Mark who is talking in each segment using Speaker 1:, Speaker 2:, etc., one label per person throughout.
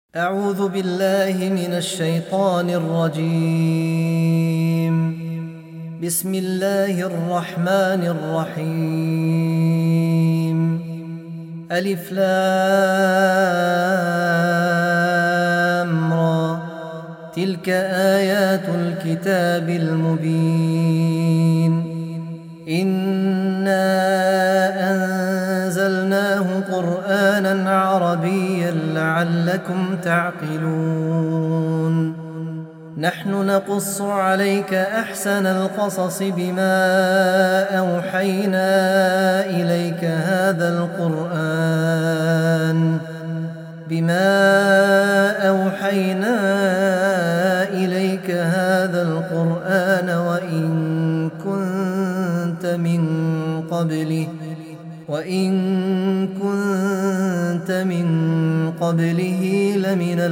Speaker 1: أعوذ بالله من الشيطان الرجيم. بسم الله الرحمن الرحيم. ألف لام را. تلك آيات الكتاب المبين. إنا أنزلناه قرآنا عربيا لعلكم تعقلون. نحن نقص عليك أحسن القصص بما أوحينا إليك هذا القرآن وإن كنت من قبله لمن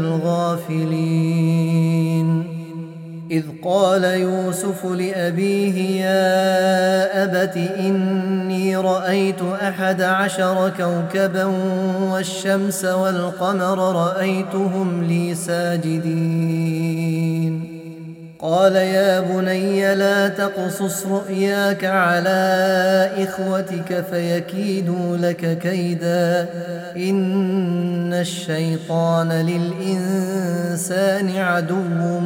Speaker 1: الغافلين. إذ قال يوسف لأبيه يا أبت إني رأيت 11 كوكبا والشمس والقمر رأيتهم لي ساجدين. قال يا بني لا تقصص رؤياك على إخوتك فيكيدوا لك كيدا إن الشيطان للإنسان عدو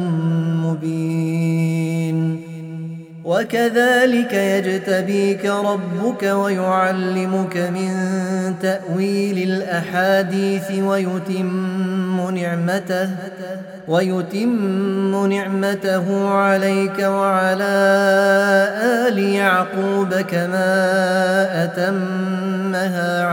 Speaker 1: مبين. وكذلك يجتبيك ربك ويعلمك من تأويل الأحاديث ويتم نعمته عليك وعلى آل يعقوب كما أتمها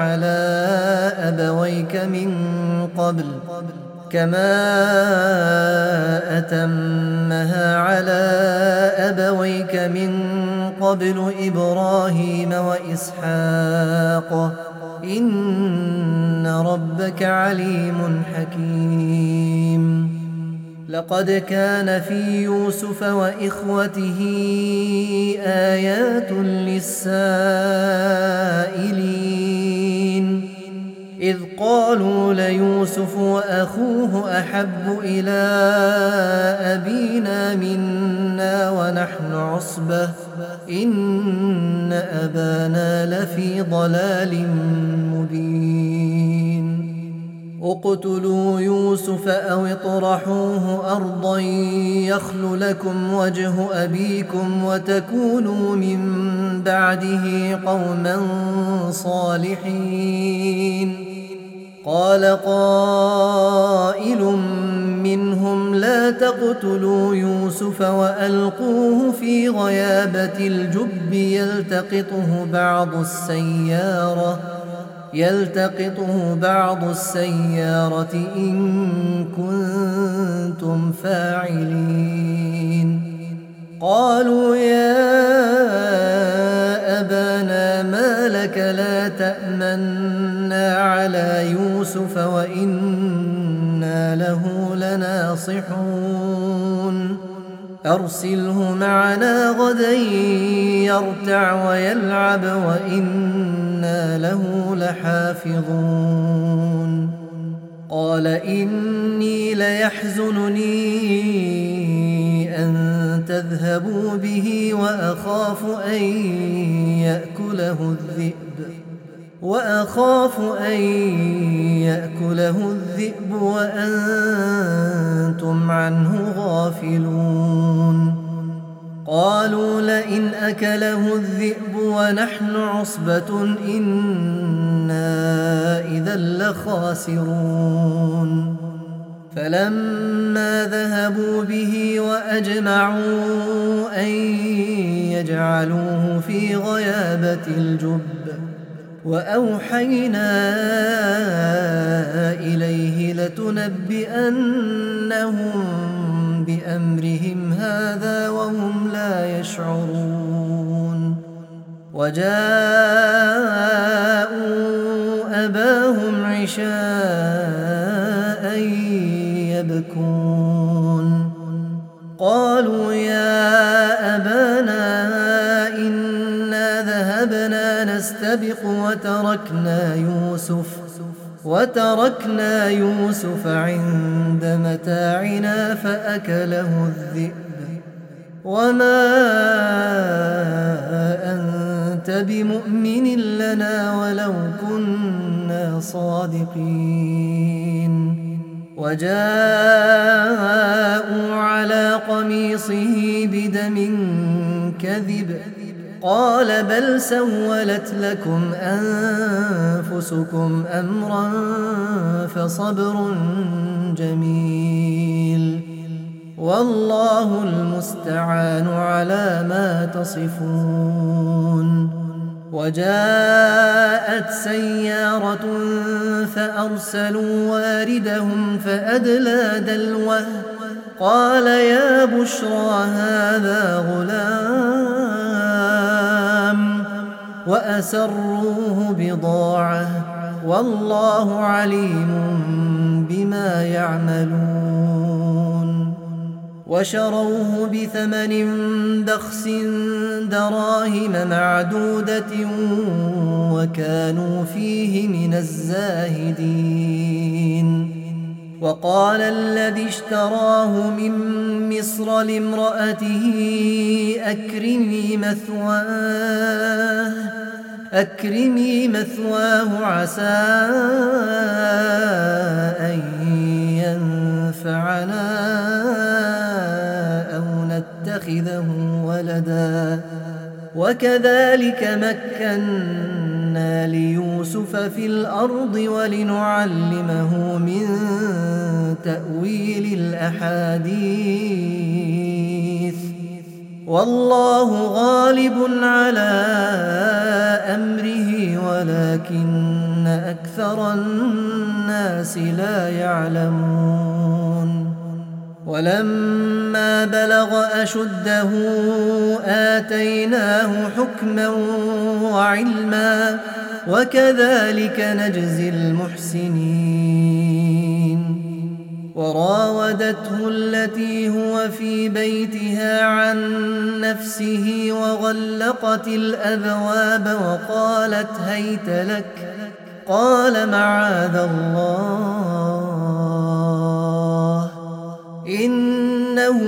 Speaker 1: على أبويك من قبل إبراهيم وإسحاق إن ربك عليم حكيم. لقد كان في يوسف وإخوته آيات للسائلين. إذ قالوا ليوسف وأخوه أحب إلى أبينا منا ونحن عصبة إن أبانا لفي ضلال مبين. اقتلوا يوسف أو اطرحوه أرضا يخل لكم وجه أبيكم وتكونوا من بعده قوما صالحين. قال قائل منهم لا تقتلوا يوسف وألقوه في غيابة الجب يلتقطه بعض السيارة إن كنتم فاعلين. قالوا يا أبانا ما لك لا تأمنا على يوسف وإنا له لناصحون. أرسله معنا غدا يرتع ويلعب وإنا له لحافظون. قال إني ليحزنني أن تذهبوا به وأخاف أن يأكله الذئب وأنتم عنه غافلون. قالوا لئن أكله الذئب ونحن عصبة إنا إذا لخاسرون. فلما ذهبوا به وأجمعوا أن يجعلوه في غيابة الجب وأوحينا إليه لتنبئنهم بأمرهم هذا وهم لا يشعرون. وجاءوا أباهم عشاء يبكون. قالوا يا أبانا إنا ذهبنا نستبق وتركنا يوسف وتركنا يوسف عند متاعنا فأكله الذئب وما أنت بمؤمن لنا ولو كنا صادقين وجاءوا على قميصه بدم كذب قال بل سولت لكم أنفسكم أمرا فصبر جميل والله المستعان على ما تصفون وجاءت سيارة فأرسلوا واردهم فأدلى دلوه قال يا بشرى هذا غلام وأسروه بضاعة والله عليم بما يعملون وشروه بثمن بخس دراهم معدودة وكانوا فيه من الزاهدين وقال الذي اشتراه من مصر لامرأته أكرمي مثواه عسى أن ينفعنا أو نتخذه ولدا وكذلك مكنا ليوسف في الأرض ولنعلمه من تأويل الأحاديث والله غالب على أمره ولكن أكثر الناس لا يعلمون ولما بلغ أشده آتيناه حكما وعلما وكذلك نجزي المحسنين وراودته التي هو في بيتها عن نفسه وغلقت الأبواب وقالت هيت لك قال معاذ الله إنه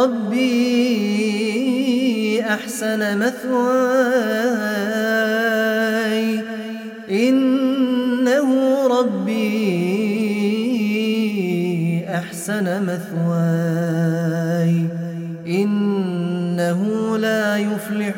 Speaker 1: ربي أحسن مثواي إنه لا يفلح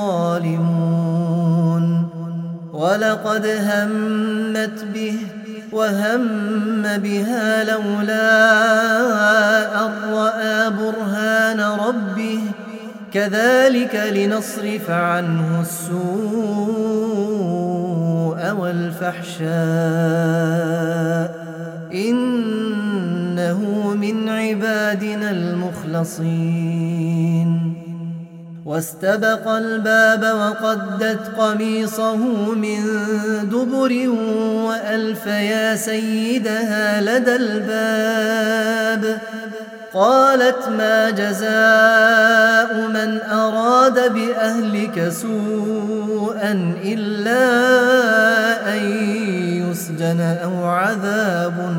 Speaker 1: الظالمون ولقد همت به وهم بها لولا أن رأى برهان ربه كذلك لنصرف عنه السوء والفحشاء إنه من عبادنا المخلصين واستبق الباب وقدت قميصه من دبر وألف يا سيدها لدى الباب قالت ما جزاء من أراد بأهلك سوءا إلا أن يسجن أو عذاب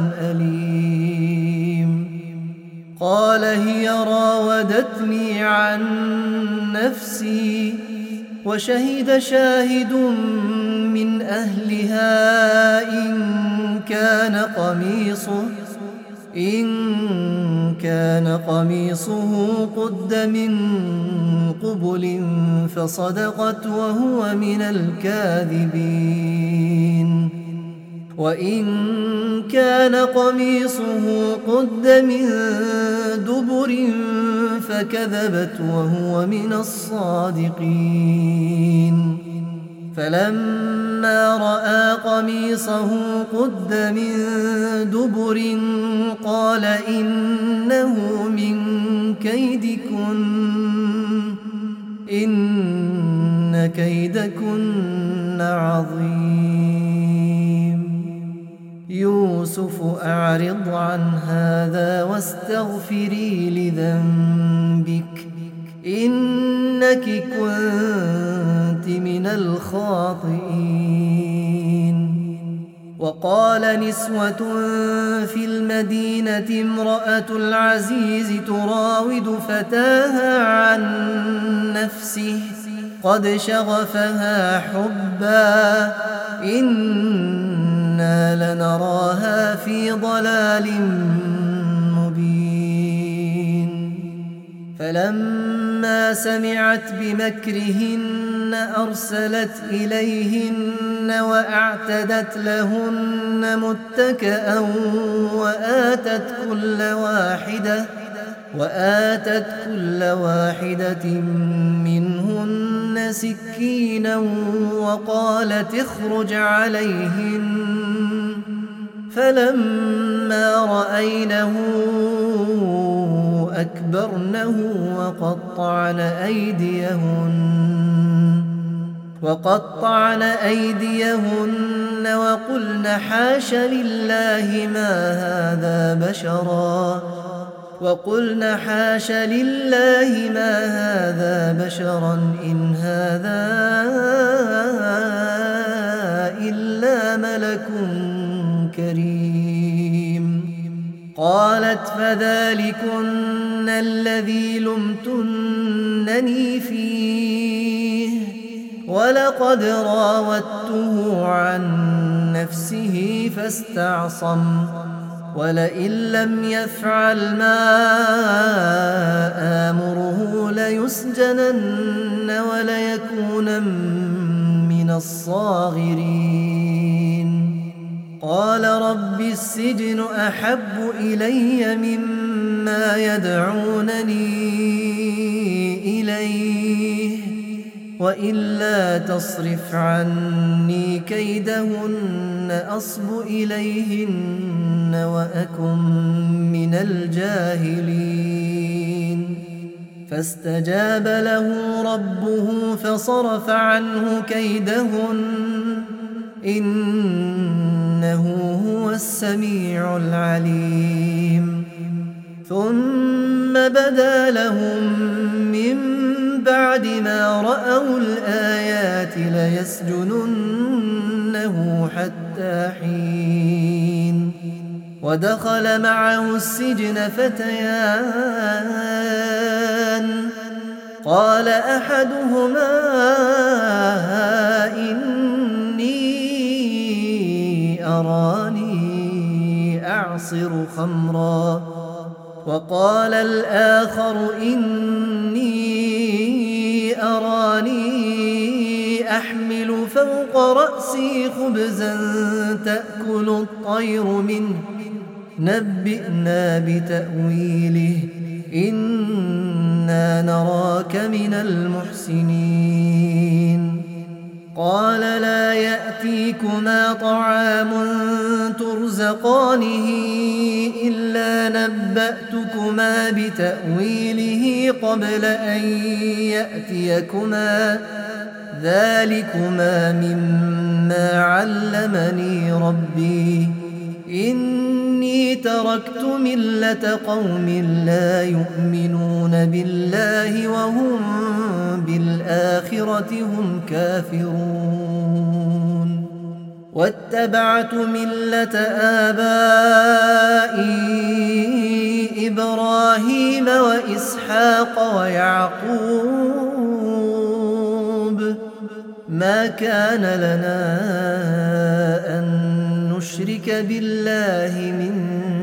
Speaker 1: أليم قال هي راودتني عن نفسي وشهد شاهد من أهلها إن كان قميصه قد من قبل فصدقت وهو من الكاذبين وإن كان قميصه قد من دبر فكذبت وهو من الصادقين فلما رأى قميصه قد من دبر قال إنه من كيدكن إن كيدكن عظيم يوسف أعرض عن هذا واستغفري لذنبك إنك كنت من الخاطئين وقال نسوة في المدينة امرأة العزيز تراود فتاها عن نفسه قد شغفها حبا إنا لنراها في ضلال مبين. فلما سمعت بمكرهن أرسلت إليهن وأعتدت لهن متكأ وآتت كل واحدة منهن سكينا وقالت اخرج عليهن. فلما رأينه أكبرنه وقطعن أيديهن وقلن حاش لله ما هذا بشرا إن هذا إلا ملك كريم. قالت فذلكن الذي لمتنني فيه ولقد راودته عن نفسه فاستعصم ولئن لم يفعل ما آمره ليسجنن وليكونن من الصاغرين. قال رب السجن أحب إلي مما يدعونني إليه وإلا تصرف عني كيدهن أصب إليهن وأكن من الجاهلين. فاستجاب له ربه فصرف عنه كيدهن إنه هو السميع العليم. ثم بدا لهم من بعد ما رأوا الآيات ليسجننه حتى حين. ودخل معه السجن فتيان قال أحدهما إني أراني أعصر خمرا وقال الآخر إني أراني أحمل فوق رأسي خبزا تأكل الطير منه نبئنا بتأويله إنا نراك من المحسنين. قال لا يأتيكما طعام ترزقانه إلا نبأتكما بتأويله قبل أن يأتيكما ذلكما مما علمني ربي إني تركت ملة قوم لا يؤمنون بالله وهم بالآخرة هم كافرون. واتبعت ملة آبائي إبراهيم وإسحاق ويعقوب ما كان لنا أن نشرك بالله من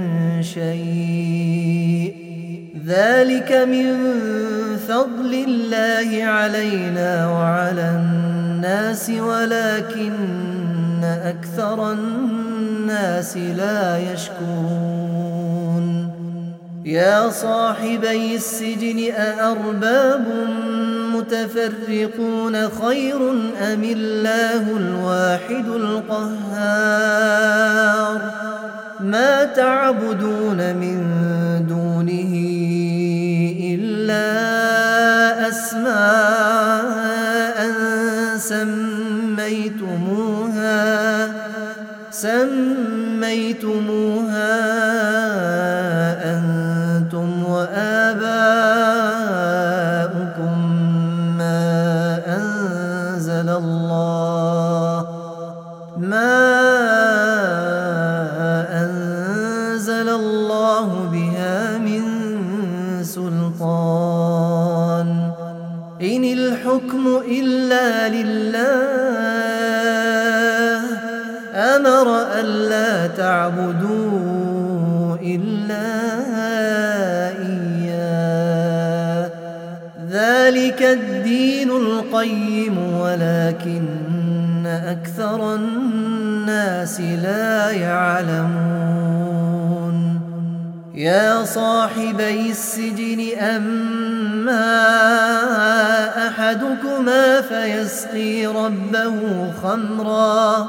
Speaker 1: شيء ذلك من فضل الله علينا وعلى الناس ولكن أكثر الناس لا يشكرون. يا صاحبي السجن أأرباب متفرقون خير أم الله الواحد القهار ما تعبدون من دونه إلا أسماء سميتموها أنتم وآباؤكم ما أنزل الله الله بها من سلطان إن الحكم إلا لله أمر ألا تعبدوا إلا إياه ذلك الدين القيم ولكن أكثر الناس لا يعلمون يا صاحبي السجن أما أحدكما فيسقي ربه خمرا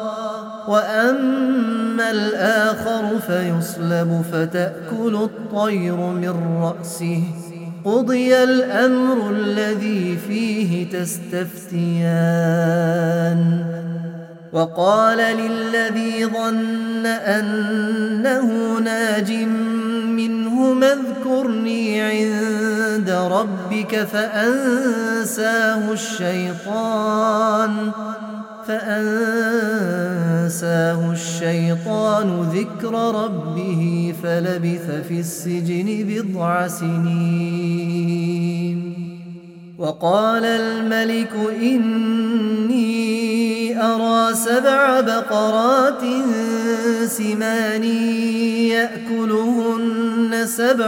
Speaker 1: وأما الآخر فيصلب فتأكل الطير من رأسه قضي الأمر الذي فيه تستفتيان وقال للذي ظن أنه ناج منهما اذكرني عند ربك فأنساه الشيطان ذكر ربه فلبث في السجن بضع سنين وقال الملك إني أرى 7 بقرات سمان يأكلهن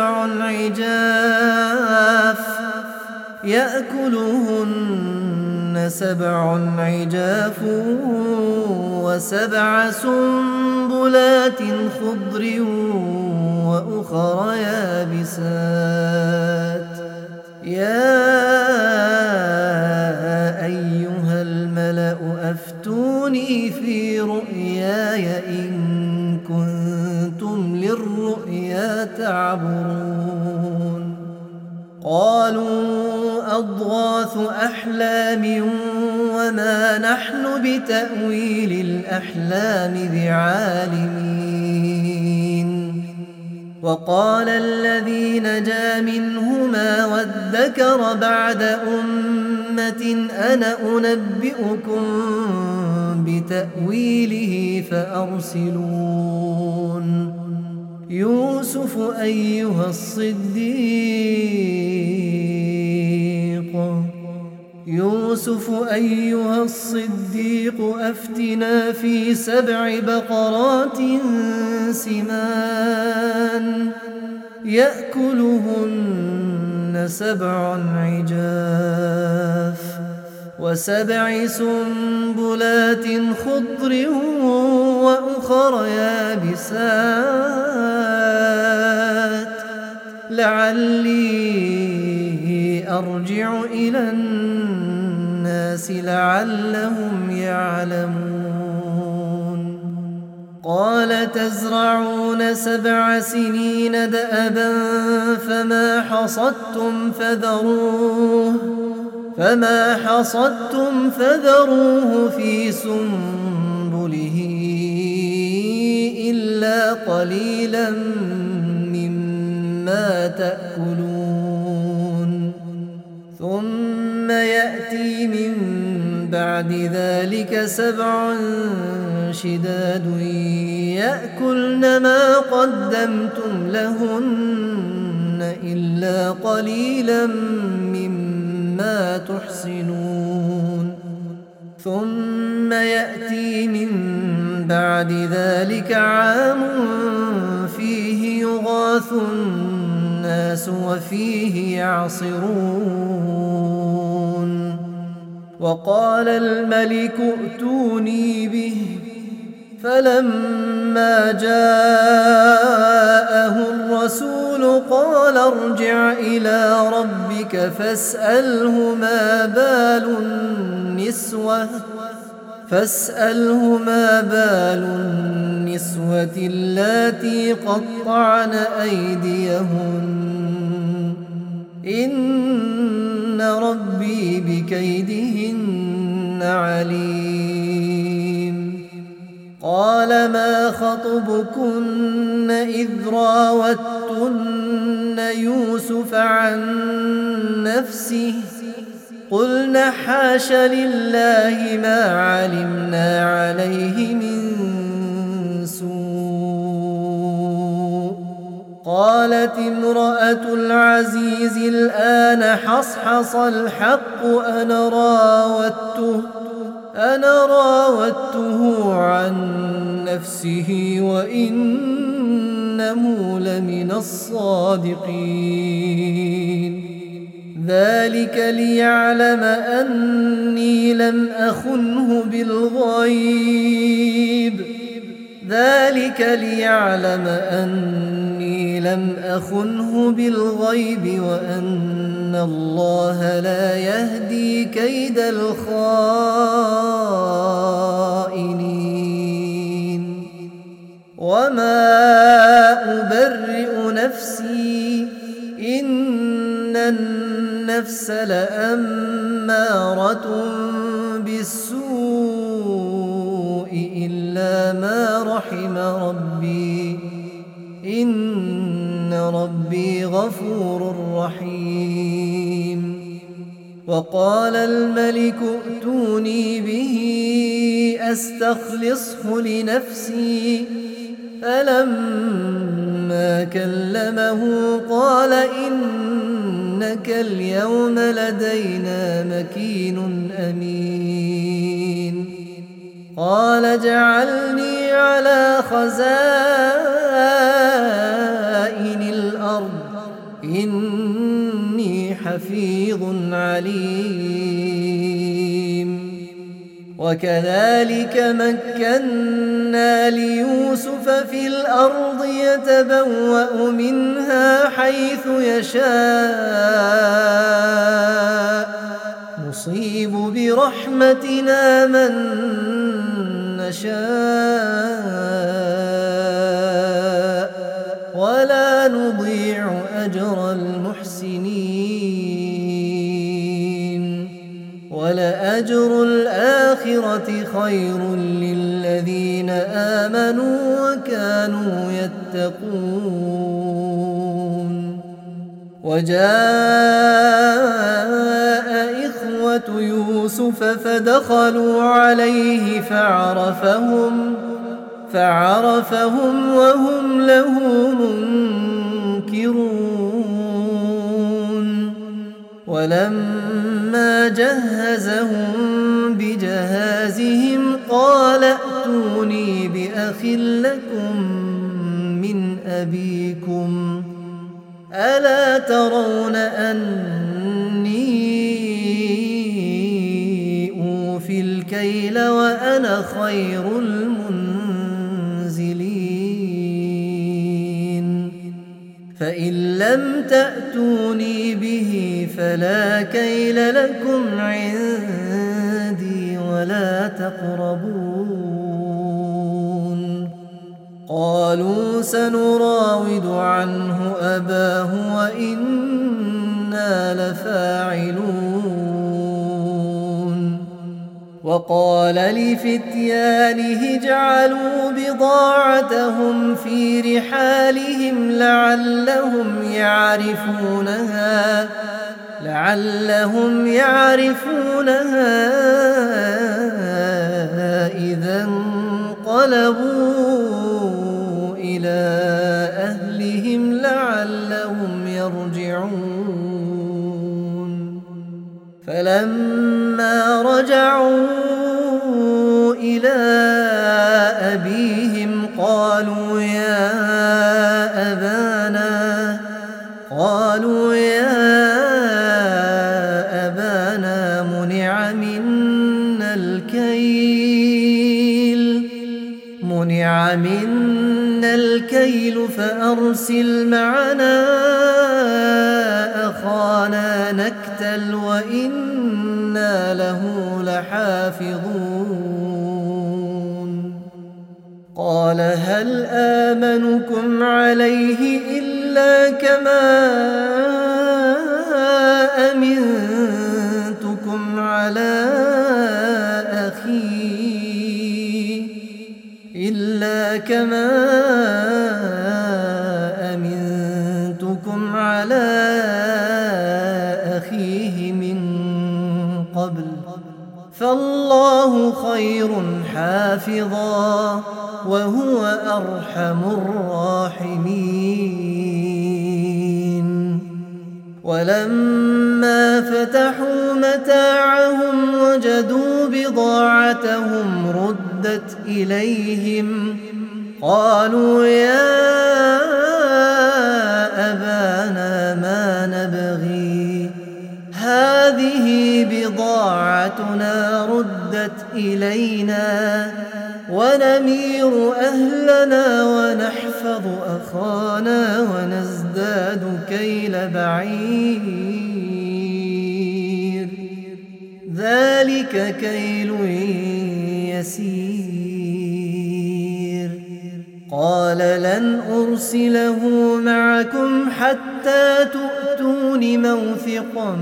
Speaker 1: 7 عجاف و7 سنبلات خضر وأخر يابسات يا أيها الملأ أفتوني في رؤياي إن كنتم للرؤيا تعبرون قالوا أضغاث أحلام وما نحن بتأويل الأحلام بعالمين وقال الذي نجا منهما وادكر بعد أمة أنا أنبئكم بتأويله فأرسلون يوسف أيها الصديق أفتنا في 7 بقرات سمان يأكلهن 7 عجاف و7 سنبلات خضر وأخر يابسات لعلي أرجع إلى الناس لعلهم يعلمون قال تزرعون 7 سنين دأبا فما حصدتم فذروه في سنبله إلا قليلا مما تأكلون ثم يأتي من بعد ذلك 7 شداد يأكلن ما قدمتم لهن إلا قليلا مما تحصنون ثم يأتي من بعد ذلك عام فيه يغاث الناس وفيه يعصرون وقال الملك ائتوني به فلما جاءه الرسول قال ارجع إلى ربك فاسأله ما بال النسوة اللاتي قطعن أيديهن إن ربي بكيدهن عليم قال ما خطبكن إذ راوتن يوسف عن نفسه قلنا حاش لله ما علمنا عليه من سوء قالت امرأة العزيز الآن حصحص الحق أنا راودته عن نفسه وإنه لمن الصادقين ذلك ليعلم أني لم أخنه بالغيب وأن الله لا يهدي كيد الخائنين وما أبرئ نفسي إن النفس لأمارة بالسوء إلا ما رحم ربي إن ربي غفور رحيم وقال الملك ائتوني به أستخلصه لنفسي فلما كلمه قال إنك اليوم لدينا مكين أمين قال اجعلني على خزائن الأرض إني حفيظ عليم وكذلك مكنا ليوسف في الأرض يتبوأ منها حيث يشاء نصيب برحمتنا من نشاء ولا نضيع أجر المحسنين ولأجر الآخرة خير للذين آمنوا وكانوا يتقون وجاء إخوة يوسف فدخلوا عليه فعرفهم وهم له منكرون ولما جهزهم بجهازهم قال ائتوني بأخ لكم من أبيكم ألا ترون أني أوفي الكيل وأنا خير المنزلين فإن لم تأتوني به فلا كيل لكم عندي ولا تقربون قالوا سنراود عنه أباه وإنا لفاعلون وقال لفتيانه اجعلوا بضاعتهم في رحالهم لعلهم يعرفونها إذا انقلبوا إلى أهلهم لعلهم يرجعون فلما رجعوا إلى أبيهم قالوا يا أبانا منع منا الكيل فأرسل معنا أخانا نكتل وإنا له لحافظون قال هل آمنكم عليه إلا كما أمنتكم على أخيه من قبل فالله خير حافظا وهو أرحم الراحمين ولما فتحوا متاعهم وجدوا بضاعتهم ردت إليهم قالوا يا أبانا ما نبغي هذه بضاعتنا ردت إلينا ونمير أهلنا ونحفظ أخانا ونزداد كيل بعير ذلك كيل يسير قال لن أرسله معكم حتى تؤتون موثقا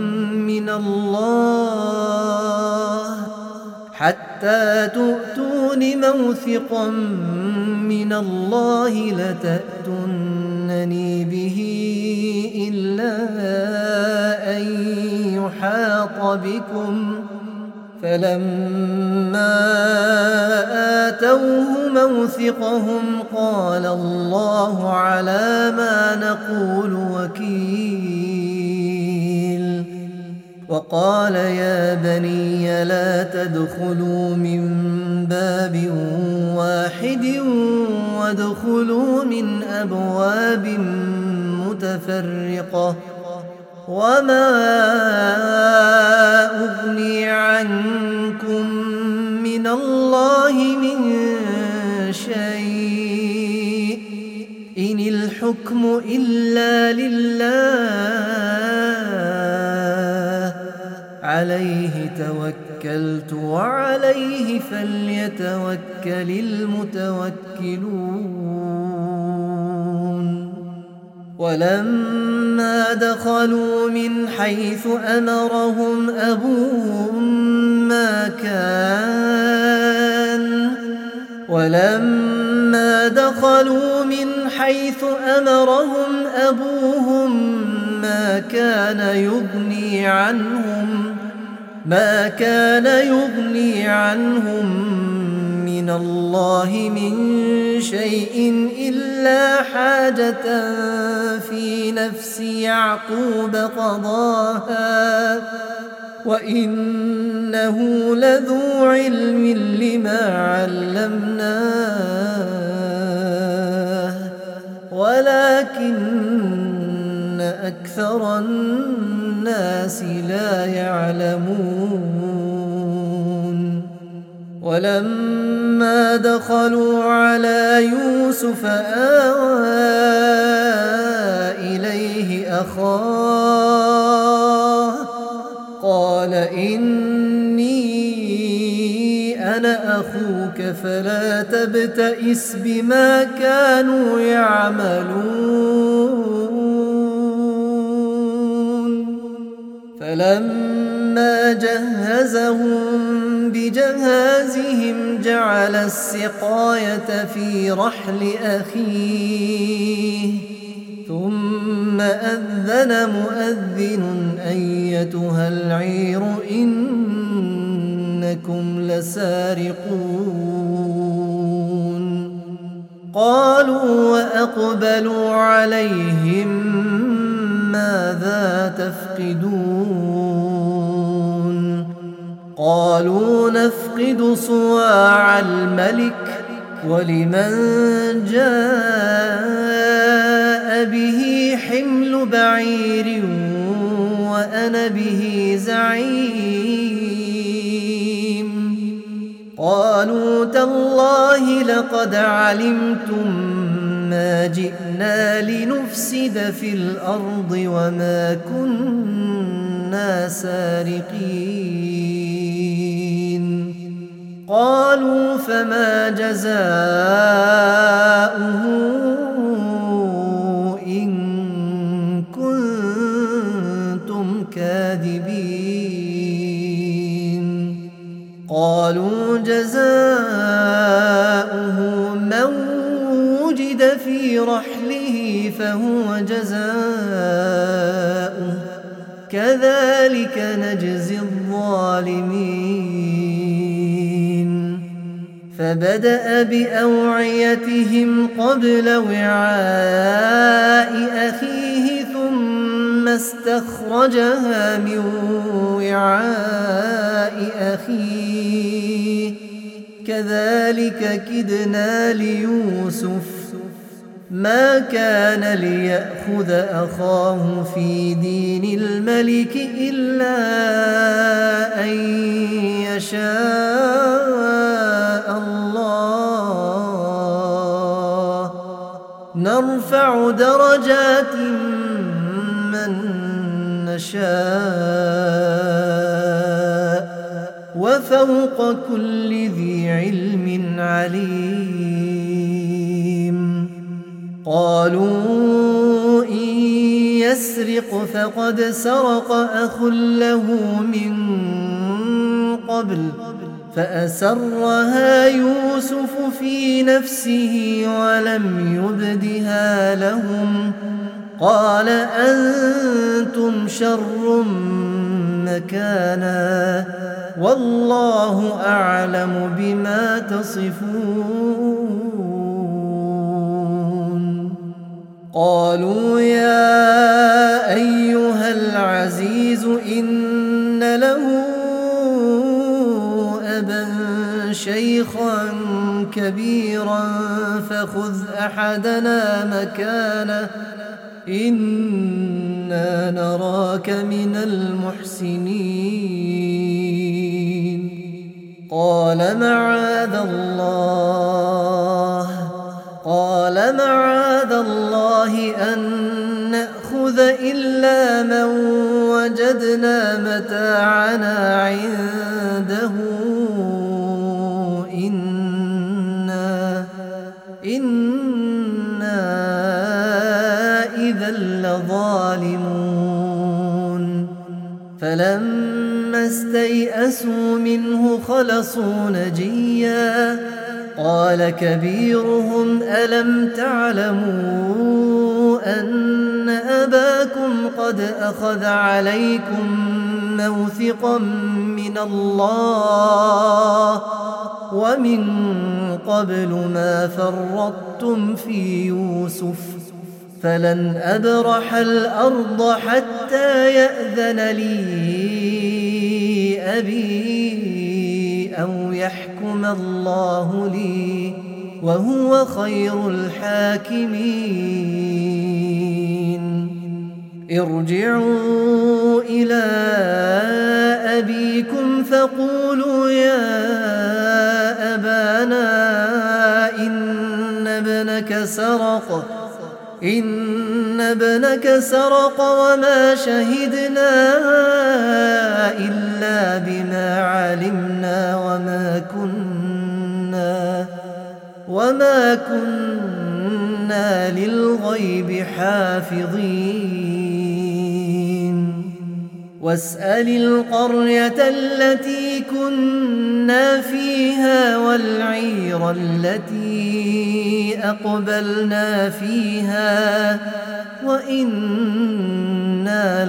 Speaker 1: من الله لتأتونني به إلا أن يحاط بكم فلما آتوه موثقهم قال الله على ما نقول وكيل وقال يا بني لا تدخلوا من باب واحد وادخلوا من أبواب متفرقة وما أغني عنكم من الله من شيء إن الحكم إلا لله عليه توكلت وعليه فليتوكل المتوكلون ولما دخلوا من حيث أمرهم أبوهم ما كان يغني عنهم من الله من شيء إلا حاجة في نفس يعقوب قضاها وإنه لذو علم لما علمناه ولكن أكثر الناس لا يعلمون ولما دخلوا على يوسف آوى إليه أخاه قال إني أنا أخوك فلا تبتئس بما كانوا يعملون فلما جهزهم بجهازهم جعل السقاية في رحل أخيه ثم أذن مؤذن أيتها العير إنكم لسارقون قالوا وأقبلوا عليهم ماذا تفقدون قالوا نفقد صواع الملك ولمن جاء به حمل بعير وأنا به زعيم قالوا تالله لقد علمتم ما جئنا لنفسد في الأرض وما كنا سارقين قالوا فما جزاؤه إن كنتم كاذبين قالوا جزاؤه من وجد في رحله فهو جزاؤه كذلك نجزي الظالمين فبدأ بأوعيتهم قبل وعاء أخيه ثم استخرجها من وعاء أخيه كذلك كدنا ليوسف ما كان ليأخذ أخاه في دين الملك إلا أن يشاء الله نرفع درجات من نشاء وفوق كل ذي علم عليم قالوا إن يسرق فقد سرق أخ له من قبل فأسرها يوسف في نفسه ولم يبدها لهم قال أنتم شر مكانا والله أعلم بما تصفون قالوا يا أيها العزيز إن له أبا شيخا كبيرا فخذ أحدنا مكانه إنا نراك من المحسنين قال معاذ الله أن نأخذ إلا من وجدنا متاعنا عنده إنا إذا لظالمون فلما استيئسوا منه خلصوا نجيا قال كبيرهم ألم تعلموا أن أباكم قد أخذ عليكم موثقا من الله ومن قبل ما فرطتم في يوسف فلن أبرح الأرض حتى يأذن لي أبي أو يحكم الله لي وهو خير الحاكمين ارجعوا إلى أبيكم فقولوا يا أبانا إن ابنك سرق وما شهدنا إلا بما علمنا وما كنا للغيب حافظين واسأل القرية التي كنا فيها والعير التي أقبلنا فيها وإنا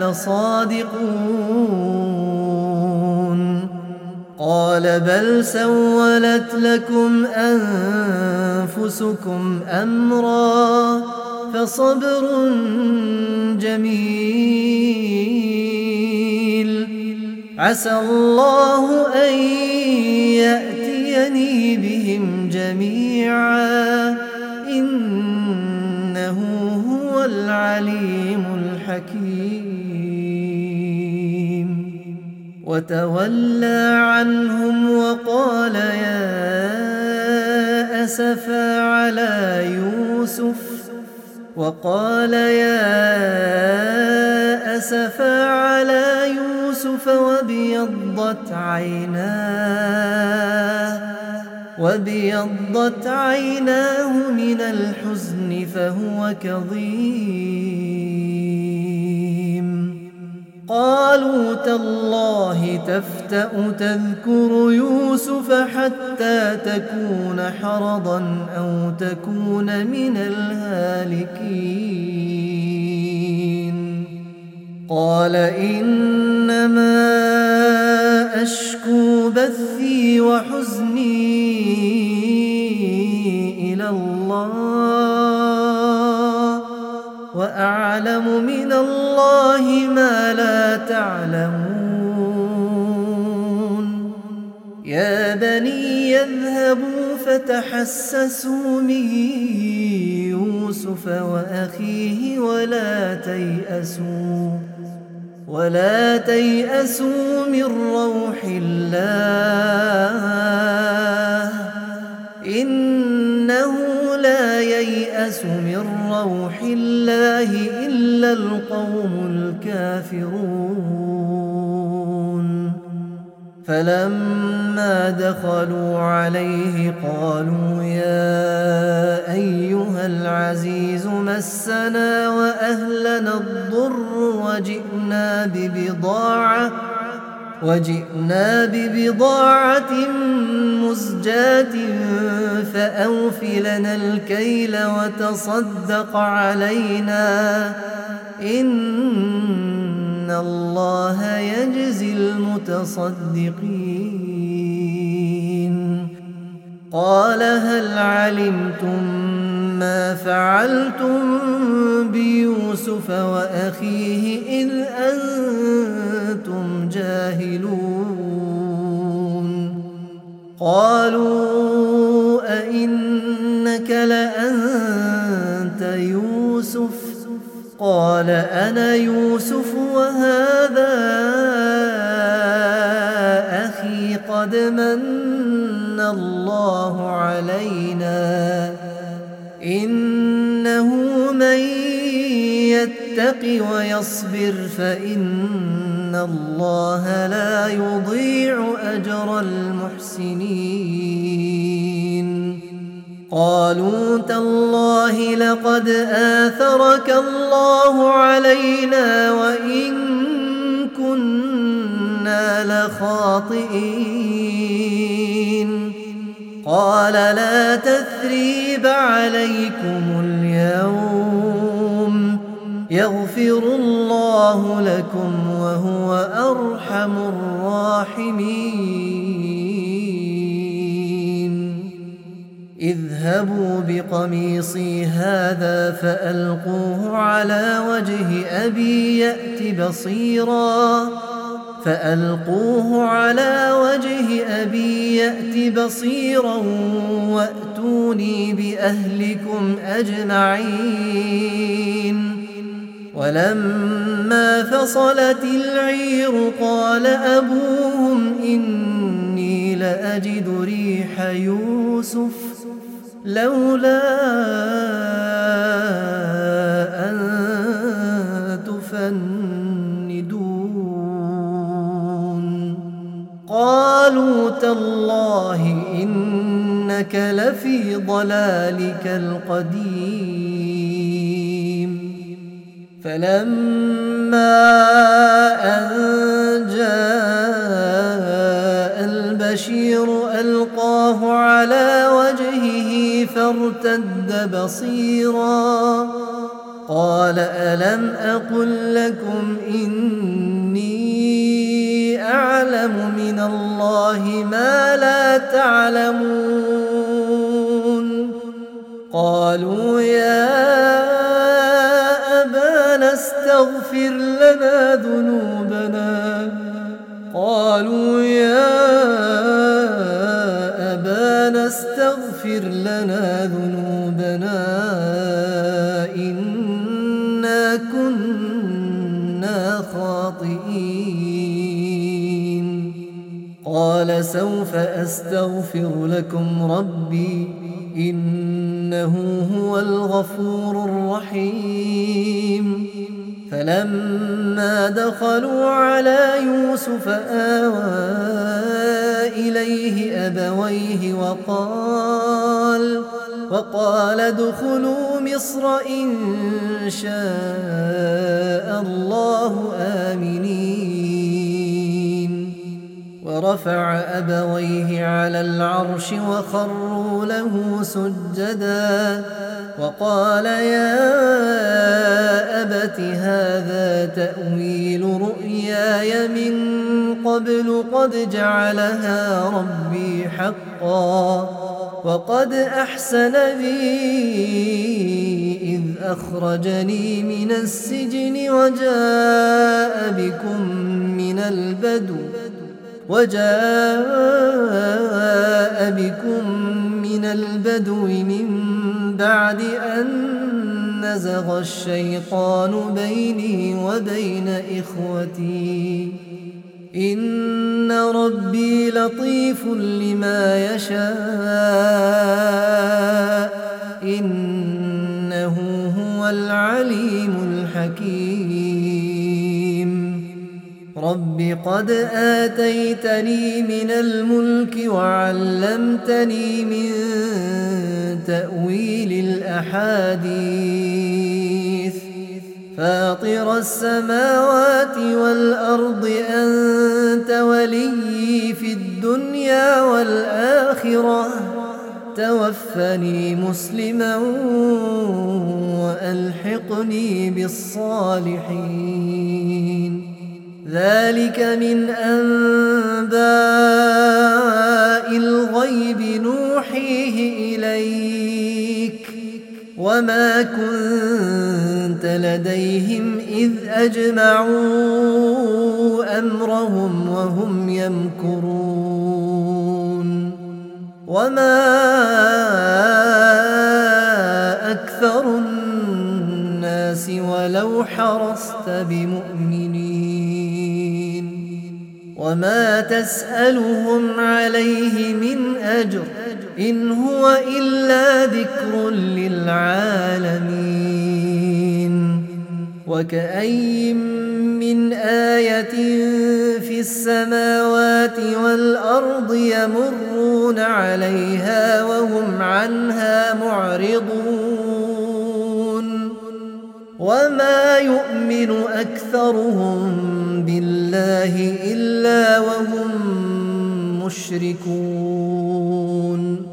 Speaker 1: لصادقون قال بل سولت لكم أنفسكم أمرا فصبر جميل عسى الله أن يأتيني بهم جميعا إنه هو العليم الحكيم وتولى عنهم وقال يا أسفا على يوسف وابيضت عيناه من الحزن فهو كظيم قالوا تالله تفتأ تذكر يوسف حتى تكون حرضا أو تكون من الهالكين قال إنما أشكو بثي وحزني إلى الله أعلم من الله ما لا تعلمون يا بني يذهبوا فتحسسوا من يوسف وأخيه ولا تيأسوا من روح الله إنه لا ييأس من روح الله إلا القوم الكافرون فلما دخلوا عليه قالوا يا أيها العزيز مسنا وأهلنا الضر وجئنا ببضاعة مزجاة فأوف لنا الكيل وتصدق علينا إن الله يجزي المتصدقين قال هل علمتم ما فعلتم بيوسف وأخيه إذ أنتم جاهلون قالوا أئنك لأنت يوسف قال أنا يوسف وهذا أخي قد من الله علينا إنه من يتق ويصبر فإن الله لا يضيع أجر المحسنين قالوا تالله لقد آثرك الله علينا وإن كنا لخاطئين قال لا تثريب عليكم اليوم يغفر الله لكم وهو أرحم الراحمين اذهبوا بقميصي هذا فألقوه على وجه أبي يأت بصيرا وأتوني بأهلكم أجمعين ولما فصلت العير قال أبوهم إني لأجد ريح يوسف لولا أن تفندون قالوا تالله إنك لفي ضلالك القديم فلما أن جاء البشير ألقاه على وجهه فارتد بصيرا قال ألم أقل لكم إني أعلم من الله ما لا تعلمون قالوا يا أبانا استغفر لنا ذنوبنا إنا كنا خاطئين قال سوف أستغفر لكم ربي إنه هو الغفور الرحيم فلما دخلوا على يوسف آوى إليه أبويه وقال ادخلوا مصر إن شاء الله آمنين ورفع أبويه على العرش وخروا له سجدا وقال يا أبت هذا تأويل رؤياي من قبل قد جعلها ربي حقا وقد أحسن بي إذ أخرجني من السجن وجاء بكم من البدو من بعد أن نزغ الشيطان بيني وبين إخوتي إن ربي لطيف لما يشاء إنه هو العليم الحكيم رب قد آتيتني من الملك وعلمتني من تأويل الأحاديث فاطر السماوات والأرض أنت وليي في الدنيا والآخرة توفني مسلما وألحقني بالصالحين ذلك من أنباء الغيب نوحيه إليك وما كنت لديهم إذ أجمعوا أمرهم وهم يمكرون وما أكثر الناس ولو حرصت بمؤمنين وما تسألهم عليه من أجر إن هو إلا ذكر للعالمين وكأين من آية في السماوات والأرض يمرون عليها وهم عنها معرضون وما يؤمن أكثرهم بالله إلا وهم مشركون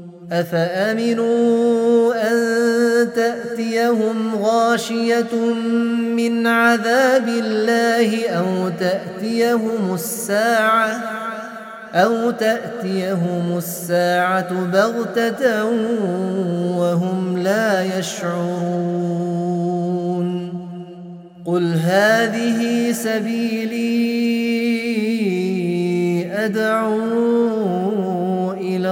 Speaker 1: أفأمنوا أن تأتيهم غاشية من عذاب الله أو تأتيهم الساعة بغتة وهم لا يشعرون قل هذه سبيلي أدعو إلى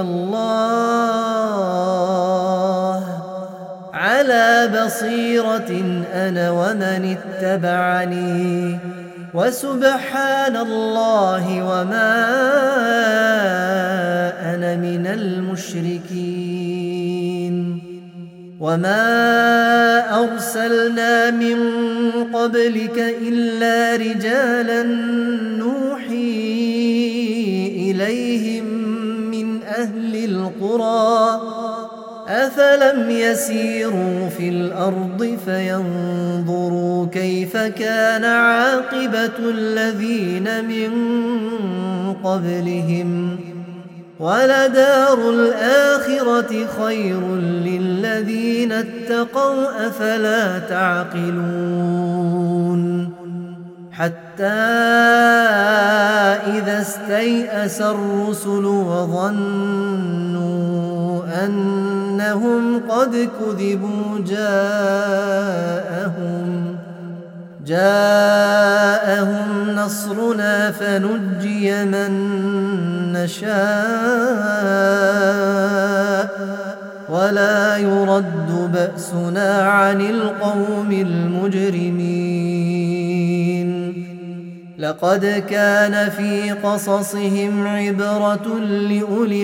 Speaker 1: الله على بصيرة أنا ومن اتبعني وسبحان الله وما أنا من المشركين وما أرسلنا من قبلك إلا رجالا نوحي إليهم من أهل القرى أفلم يسيروا في الأرض فينظروا كيف كان عاقبة الذين من قبلهم ولدار الآخرة خير للذين اتقوا أفلا تعقلون حتى إذا استيأس الرسل وظنوا أنهم قد كذبوا جاءهم نصرنا فنجي من نشاء ولا يرد بأسنا عن القوم المجرمين لقد كان في قصصهم عبرة لأولي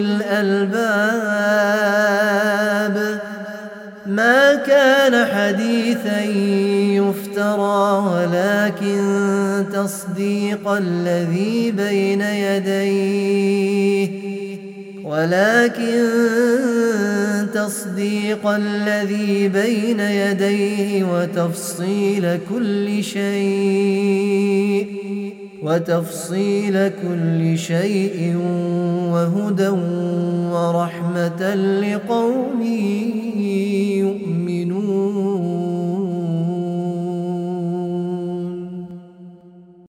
Speaker 1: الألباب ما كان حديثا يفترى ولكن تصديق الذي بين يديه وتفصيل كل شيء وهدى ورحمة لقوم يؤمنون